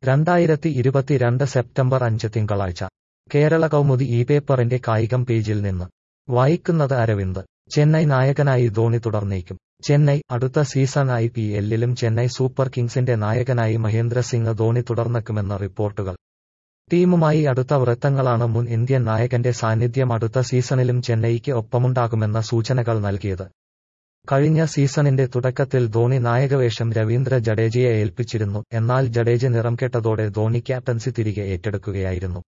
2022 September 5 തിങ്കളാഴ്ച കേരള കൗമുദി ഈ പേപ്പറിന്റെ കായികം പേജിൽ നിന്ന് വായിക്കുന്നത് അരവിന്ദ്. ചെന്നൈ നായകനായി ധോണി തുടർന്നേക്കും. ചെന്നൈ, അടുത്ത സീസൺ IPL-ലും ചെന്നൈ സൂപ്പർ കിങ്സിന്റെ നായകനായി മഹേന്ദ്ര സിംഗ് ധോണി തുടർന്നേക്കുമെന്ന് റിപ്പോർട്ടുകൾ. ടീമുമായി അടുത്ത വൃത്തങ്ങളാണ് മുൻ ഇന്ത്യൻ നായകന്റെ സാന്നിധ്യം അടുത്ത സീസണിലും ചെന്നൈയ്ക്ക് ഒപ്പമുണ്ടാകുമെന്ന സൂചനകൾ നൽകിയത്. കഴിഞ്ഞ സീസണിന്റെ തുടക്കത്തിൽ ധോണി നായകവേഷം രവീന്ദ്ര ജഡേജയെ ഏൽപ്പിച്ചിരുന്നു. എന്നാൽ ജഡേജ നിറം കെട്ടതോടെ ധോണി ക്യാപ്റ്റൻസി തിരികെ ഏറ്റെടുക്കുകയായിരുന്നു.